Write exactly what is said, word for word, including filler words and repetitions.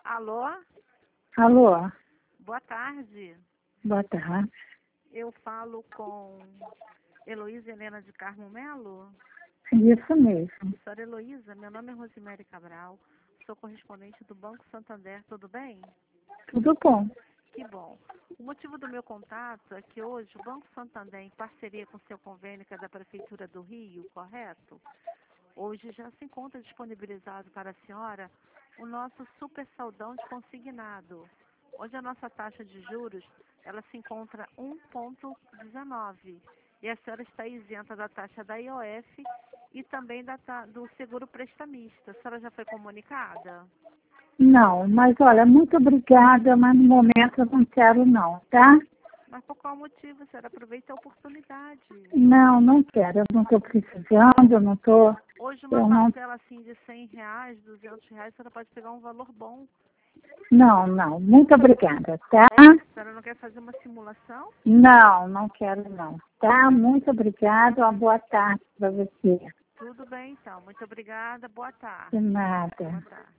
Alô? Alô, Boa tarde. boa tarde. Eu falo com Heloísa Helena de Carmo Melo? Isso mesmo. Senhora Heloísa, meu nome é Rosemary Cabral, sou correspondente do Banco Santander, tudo bem? Tudo bom. Que bom. O motivo do meu contato é que hoje o Banco Santander, em parceria com seu convênio, que é da Prefeitura do Rio, correto? Hoje já se encontra disponibilizado para a senhora o nosso super saldão de consignado. Hoje a nossa taxa de juros, ela se encontra um vírgula dezenove. E a senhora está isenta da taxa da I O F e também da, ta- do seguro prestamista. A senhora já foi comunicada? Não, mas olha, muito obrigada, mas no momento eu não quero não, tá? Mas por qual motivo? A senhora aproveita a oportunidade. Não, não quero. Eu não estou precisando, eu não estou... Hoje uma Eu não... parcela assim de cem reais, duzentos reais, a senhora pode pegar um valor bom. Não, não. Muito obrigada, tá? A senhora não quer fazer uma simulação? Não, não quero não, tá? Muito obrigada. Uma boa tarde para você. Tudo bem, então. Muito obrigada. Boa tarde. De nada. Boa tarde.